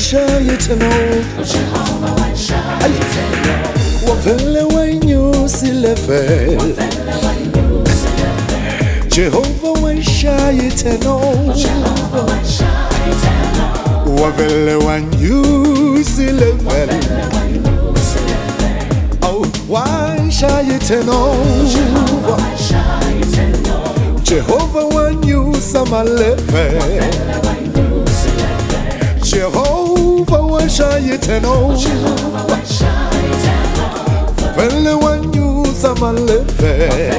washayiteno wavele wanyusilevel Jehovah washayiteno wavele wanyusilevel Oh washayiteno Jehovah wanyusamalevel Jehovah washayiteno Vele wanyusamalevel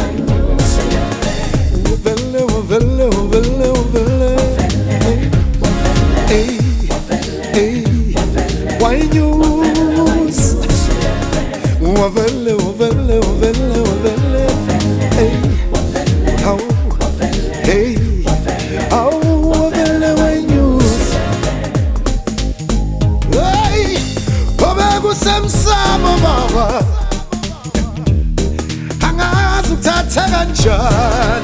Why news? Wavele, how? Hey, how? Wavele, why news? Hey, Baba Samsama Baba, Hangazu Tataganjan.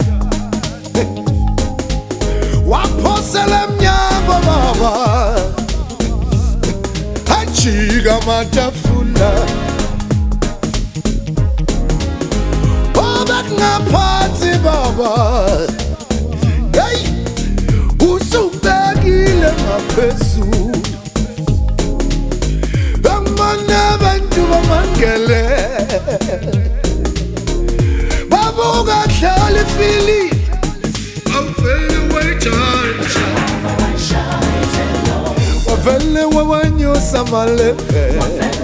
Waposelem nyamba baba Hachiga matafula Obak ngaphansi baba Hey Usubekile ngaphezulu Bamana bantu bamangele Babuka hlala fili Wavele wanyusamalevel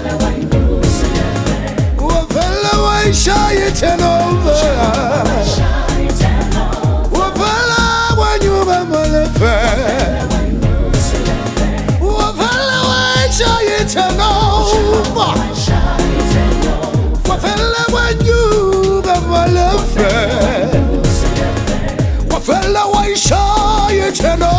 Wavele washayiteno Wavele wanyusamalevel Wavele washayiteno Wavele wanyusamalevel Wavele washayiteno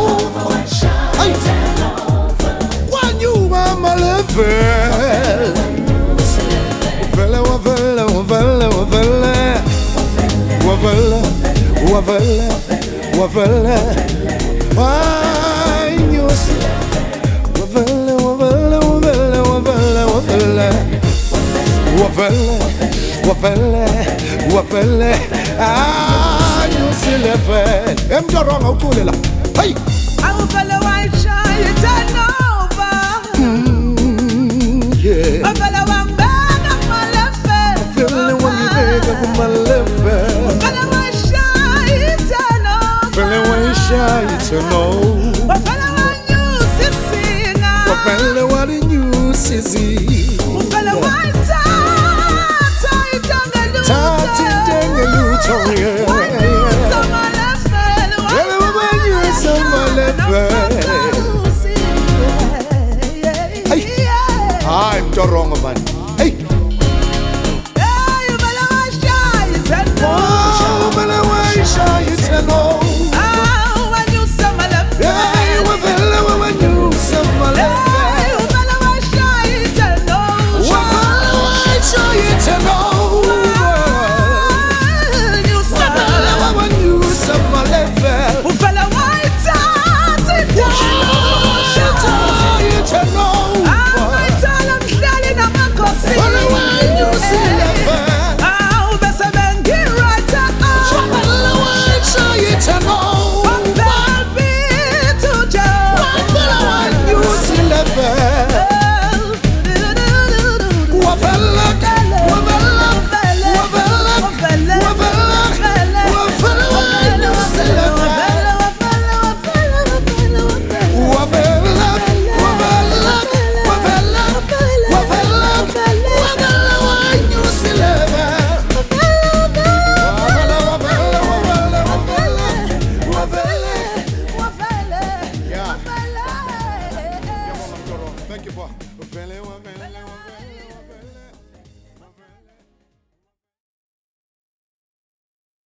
Malevel Wavele Wanyus Wavele Anyusilevel Emjaranga ukulela Hey Awuvele washayiteno Wavele wangibeka kumalevel Wavele wangibeka kumalevel Wavele washayiteno Wavele washayiteno Wavele wanyusisinga Wavele wanyusisinga Wavele wayithatha idengelutho Wanyusamalevel I'm wrong man. Hey